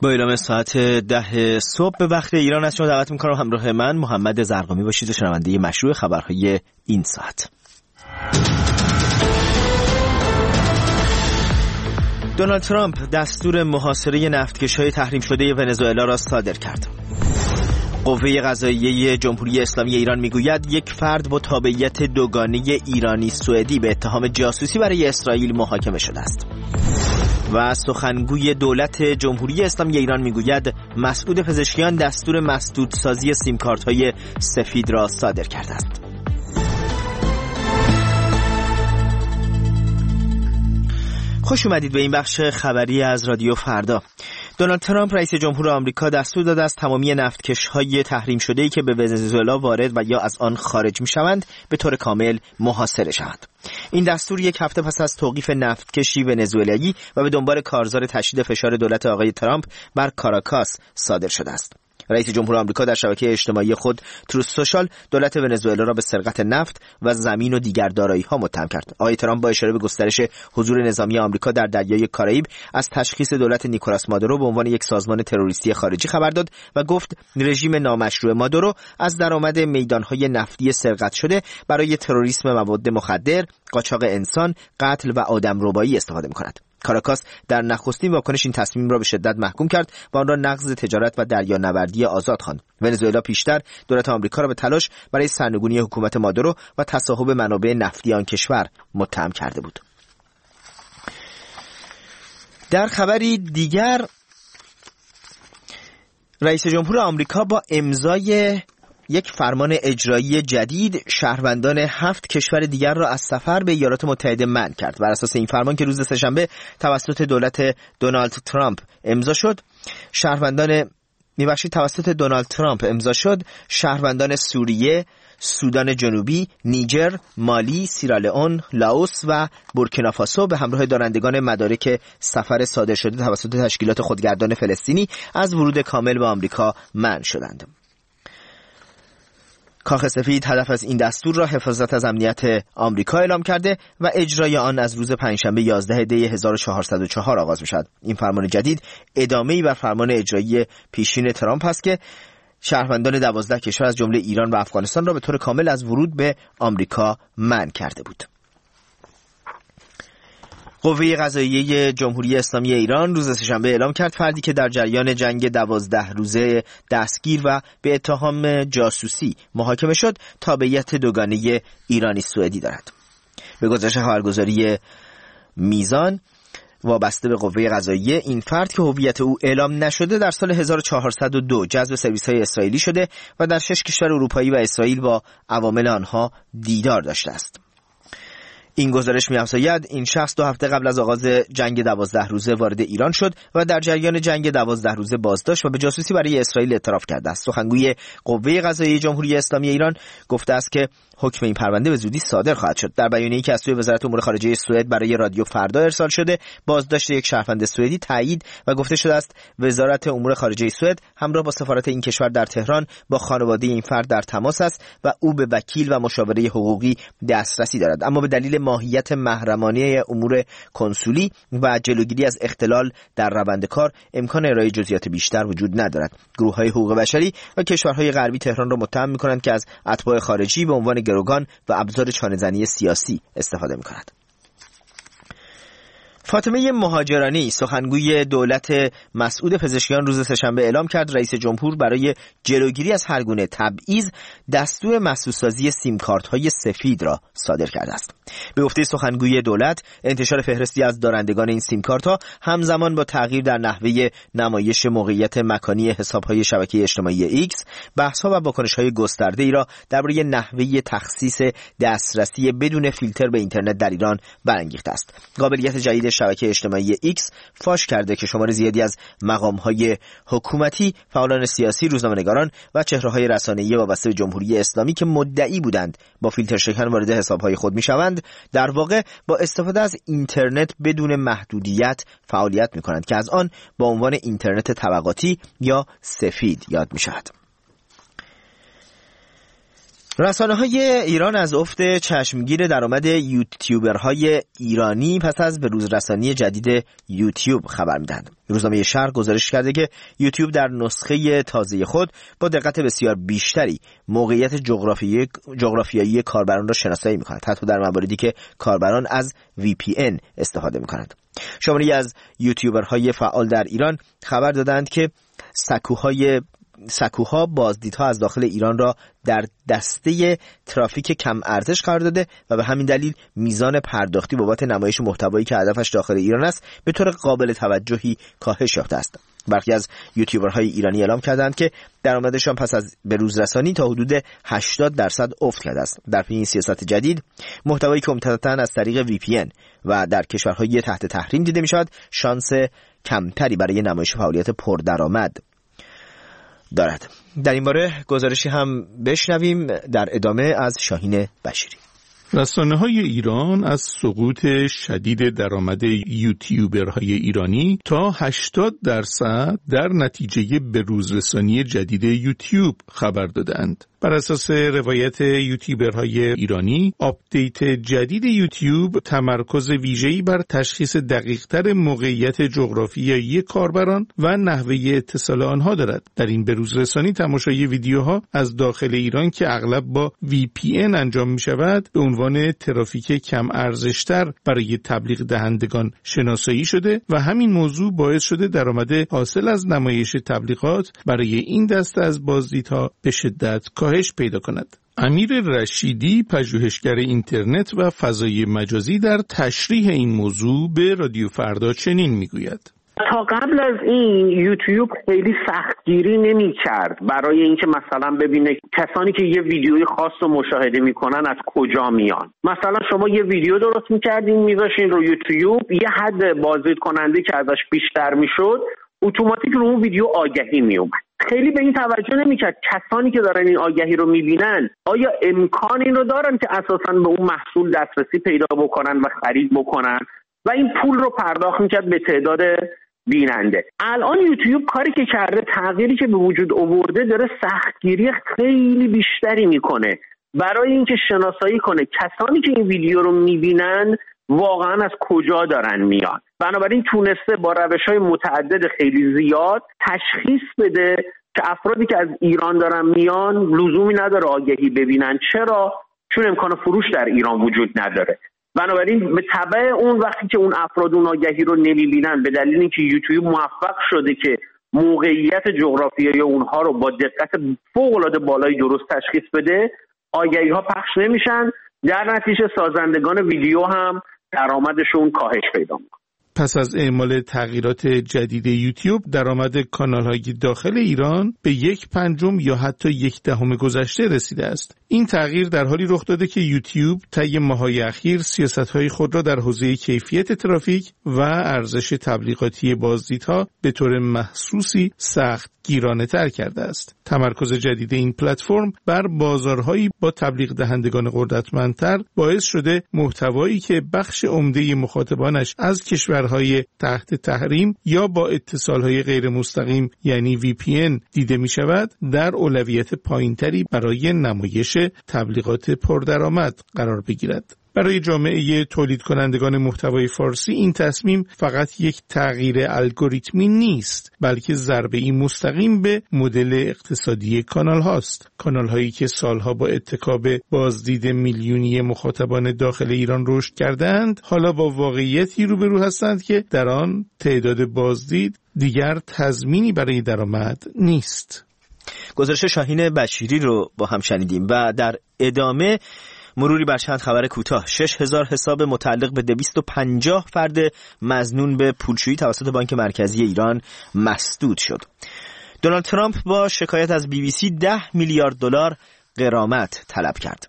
با اعلام ساعت 10 صبح به وقت ایران از شما دعوت می‌کنم همراه من محمد زرقامی باشید و شنونده مشروع خبرهای این ساعت. دونالد ترامپ دستور محاصره نفتکش‌های تحریم شده ونزوئلا را صادر کرد. قوه قضاییه جمهوری اسلامی ایران میگوید یک فرد با تابعیت دوگانه ایرانی سوئدی به اتهام جاسوسی برای اسرائیل محاکمه شده است. و سخنگوی دولت جمهوری اسلامی ایران میگوید مسعود پزشکیان دستور مسدودسازی سیمکارت‌های سفید را صادر کرده است. خوش اومدید به این بخش خبری از رادیو فردا. دونالد ترامپ رئیس جمهور آمریکا دستور داده است تمامی نفتکش‌های تحریم شده‌ای که به ونزوئلا وارد و یا از آن خارج می‌شوند به طور کامل محاصره شوند. این دستور یک هفته پس از توقیف نفتکشی ونزوئلایی و به دنبال کارزار تشدید فشار دولت آقای ترامپ بر کاراکاس صادر شده است. رئیس جمهور آمریکا در شبکه اجتماعی خود تروث سوشال دولت ونزوئلا را به سرقت نفت و زمین و دیگر دارایی‌ها متهم کرد. آقای ترامپ با اشاره به گسترش حضور نظامی آمریکا در دریای کارائیب از تشخیص دولت نیکولاس مادورو به عنوان یک سازمان تروریستی خارجی خبر داد و گفت رژیم نامشروع مادورو از درآمد میدان‌های نفتی سرقت شده برای تروریسم مواد مخدر، قاچاق انسان، قتل و آدمربایی استفاده می‌کند. کاراکاس در نخستین واکنش این تصمیم را به شدت محکوم کرد و آن را نقض تجارت و دریانوردی آزاد خواند. ونزوئلا پیشتر دولت آمریکا را به تلاش برای سرنگونی حکومت مادورو و تصاحب منابع نفتی آن کشور متهم کرده بود. در خبری دیگر، رئیس جمهور آمریکا با امضای یک فرمان اجرایی جدید شهروندان 7 کشور دیگر را از سفر به ایالات متحده منع کرد. بر اساس این فرمان که روز سه‌شنبه توسط دولت دونالد ترامپ امضا شد، شهروندان سوریه، سودان جنوبی، نیجر، مالی، سیرالئون، لاوس و بورکینافاسو به همراه دارندگان مدارک سفر صادر شده توسط تشکیلات خودگردان فلسطینی از ورود کامل به آمریکا منع شدند. کاخ سفید هدف از این دستور را حفاظت از امنیت آمریکا اعلام کرده و اجرای آن از روز پنجشنبه 11 دی 1404 آغاز می‌شود. این فرمان جدید ادامه‌ای بر فرمان اجرایی پیشین ترامپ است که شهروندان 12 کشور از جمله ایران و افغانستان را به طور کامل از ورود به آمریکا منع کرده بود. قوه قضاییه جمهوری اسلامی ایران روز سه‌شنبه اعلام کرد فردی که در جریان جنگ 12 روزه دستگیر و به اتهام جاسوسی محاکمه شد تابعیت دوگانه ایرانی سوئدی دارد. به گزارش خبرگزاری میزان وابسته به قوه قضاییه، این فرد که هویت او اعلام نشده در سال 1402 جذب سرویس‌های اسرائیلی شده و در 6 کشور اروپایی و اسرائیل با عوامل آنها دیدار داشته است. این گزارش می‌افزاید این شخص 2 هفته قبل از آغاز جنگ 12 روزه وارد ایران شد و در جریان جنگ 12 روزه بازداشت و به جاسوسی برای اسرائیل اعتراف کرده است. سخنگوی قوه قضاییه جمهوری اسلامی ایران گفته است که حکم این پرونده به زودی صادر خواهد شد. در بیانیه‌ای که از سوی وزارت امور خارجه سوئد برای رادیو فردا ارسال شده، بازداشت یک شهروند سوئدی تایید و گفته شده است وزارت امور خارجه سوئد همراه با سفارت این کشور در تهران با خانواده این فرد در تماس است و او به وکیل و مشاوره حقوقی دسترسی دارد، اما به دلیل ماهیت محرمانه امور کنسولی و جلوگیری از اختلال در روند کار امکان ارائه جزئیات بیشتر وجود ندارد. گروه‌های حقوق بشری و کشورهای غربی تهران را متهم می‌کنند که از اتباع خارجی به عنوان گروگان و ابزار چانه‌زنی سیاسی استفاده می‌کند. فاطمه مهاجرانی سخنگوی دولت مسعود پزشکیان روز سه‌شنبه اعلام کرد رئیس جمهور برای جلوگیری از هر گونه تبعیض دستور مسدودسازی سیمکارت‌های سفید را صادر کرده است. به گفته سخنگوی دولت، انتشار فهرستی از دارندگان این سیمکارت‌ها همزمان با تغییر در نحوه نمایش موقعیت مکانی حساب‌های شبکه اجتماعی ایکس، بحث‌ها و واکنش‌های گسترده‌ای را درباره نحوه تخصیص دسترسی بدون فیلتر به اینترنت در ایران برانگیخته است. قابلیت جدید شبکه اجتماعی ایکس فاش کرده که شمار زیادی از مقام‌های حکومتی، فعالان سیاسی، روزنامه‌نگاران و چهره‌های رسانه‌ای وابسته به جمهوری اسلامی که مدعی بودند با فیلتر شکن وارد حساب‌های خود می‌شوند، در واقع با استفاده از اینترنت بدون محدودیت فعالیت می‌کنند که از آن با عنوان اینترنت طبقاتی یا سفید یاد می‌شود. رسانه‌های ایران از افت چشمگیر درآمد یوتیوبرهای ایرانی پس از بروزرسانی جدید یوتیوب خبر می‌دهند. روزنامه شرق گزارش کرده که یوتیوب در نسخه تازه خود با دقت بسیار بیشتری موقعیت جغرافیایی کاربران را شناسایی می‌کند، حتی در مواردی که کاربران از VPN استفاده می‌کنند. شماری از یوتیوبرهای فعال در ایران خبر دادند که سکوها بازدیدها از داخل ایران را در دسته ترافیک کم ارزش قرار داده و به همین دلیل میزان پرداختی بابت نمایش محتوایی که هدفش داخل ایران است به طور قابل توجهی کاهش یافته است. برخی از یوتیوبرهای ایرانی اعلام کردند که درآمدشان پس از بروزرسانی تا حدود 80% افت کرده است. در پی این سیاست جدید، محتوایی که عمدتاً از طریق VPN و در کشورهای تحت تحریم دیده می‌شود، شانس کمتری برای نمایش فعالیت پردرآمد دارد. در این باره گزارشی هم بشنویم در ادامه از شاهین بشیری. رسانه‌های ایران از سقوط شدید درآمد یوتیوبرهای ایرانی تا 80% در نتیجه بروزرسانی جدید یوتیوب خبر دادند. بر اساس روایت یوتیوبرهای ایرانی، آپدیت جدید یوتیوب تمرکز ویژه‌ای بر تشخیص دقیق‌تر موقعیت جغرافیایی کاربران و نحوه اتصال آنها دارد. در این بروزرسانی تماشای ویدیوها از داخل ایران که اغلب با VPN انجام می‌شود، به عنوان ترافیک کم ارزشتر برای تبلیغ دهندگان شناسایی شده و همین موضوع باعث شده درآمد حاصل از نمایش تبلیغات برای این دسته از بازدیدها به شدت کاهش پیدا کند. امیر رشیدی، پژوهشگر اینترنت و فضای مجازی، در تشریح این موضوع به رادیو فردا چنین میگوید: تا قبل از این یوتیوب خیلی سختگیری نمی کرد برای اینکه مثلا ببینه کسانی که یه ویدیوی خاص رو مشاهده میکنن از کجا میان. مثلا شما یه ویدیو درست میکردین میذاشین رو یوتیوب، یه حد بازدید کننده که ازش بیشتر میشد اتوماتیک رو اون ویدیو آگهی میومد. خیلی به این توجه نمیکرد کسانی که دارن این آگهی رو میبینن آیا امکان این رو دارن که اساسا به اون محصول دسترسی پیدا بکنن و خرید بکنن و این پول رو پرداخت میکرد به تعداد بیننده. الان یوتیوب کاری که کرده، تغییری که به وجود آورده، داره سختگیری خیلی بیشتری میکنه برای اینکه شناسایی کنه کسانی که این ویدیو رو میبینن واقعا از کجا دارن میان. بنابراین تونسته با روش‌های متعدد خیلی زیاد تشخیص بده که افرادی که از ایران دارن میان لزومی نداره آگهی ببینن. چرا؟ چون امکان فروش در ایران وجود نداره. بنابراین به تبع اون وقتی که اون افراد اون آگهی رو نمیبینن، به دلیل اینکه یوتیوب موفق شده که موقعیت جغرافیایی اونها رو با دقت فوق‌العاده بالایی درست تشخیص بده، آگهی‌ها پخش نمیشن، در نتیجه سازندگان ویدیو هم درآمدشون کاهش پیدا میکنه. پس از اعمال تغییرات جدید یوتیوب، درآمد کانال‌های داخل ایران به 1/5 یا حتی 1/10 گذشته رسیده است. این تغییر در حالی رخ داده که یوتیوب طی ماه‌های اخیر سیاست‌های خود را در حوزه کیفیت ترافیک و ارزش تبلیغاتی بازدیدها به طور محسوسی سخت گیرانه‌تر کرده است. تمرکز جدید این پلتفرم بر بازارهایی با تبلیغ دهندگان قدرتمندتر باعث شده محتوایی که بخش عمده مخاطبانش از کشورهای تحت تحریم یا با اتصالهای غیر مستقیم یعنی VPN دیده می شود، در اولویت پایینتری برای نمایش تبلیغات پردرآمد قرار بگیرد. برای جامعه تولید کنندگان محتوای فارسی این تصمیم فقط یک تغییر الگوریتمی نیست، بلکه ضربه‌ای مستقیم به مدل اقتصادی کانال هاست. کانال هایی که سالها با اتکا به بازدید میلیونی مخاطبان داخل ایران رشد کردند، حالا با واقعیتی روبرو هستند که در آن تعداد بازدید دیگر تضمینی برای درآمد نیست. گزارش شاهین بشیری رو با هم شنیدیم و در ادامه مروری بر چند خبر کوتاه. 6000 حساب متعلق به 250 فرد مظنون به پولشویی توسط بانک مرکزی ایران مسدود شد. دونالد ترامپ با شکایت از BBC 10 میلیارد دلار غرامت طلب کرد.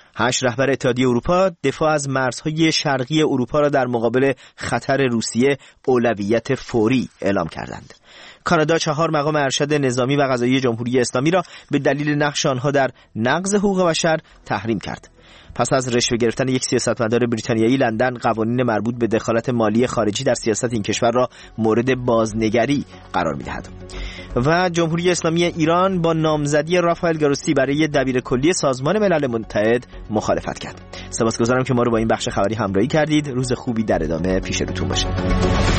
8 رهبر اتحادیه اروپا دفاع از مرزهای شرقی اروپا را در مقابل خطر روسیه اولویت فوری اعلام کردند. کانادا 4 مقام ارشد نظامی و قضایی جمهوری اسلامی را به دلیل نقش آنها در نقض حقوق بشر تحریم کرد. پس از رشوه گرفتن یک سیاستمدار بریتانیایی، لندن قوانین مربوط به دخالت مالی خارجی در سیاست این کشور را مورد بازنگری قرار می‌دهد. و جمهوری اسلامی ایران با نامزدی رافائل گروسی برای دبیرکلی سازمان ملل متحد مخالفت کرد. سپاسگزارم که ما رو با این بخش خبری همراهی کردید. روز خوبی در ادامه پیش روتون باشه.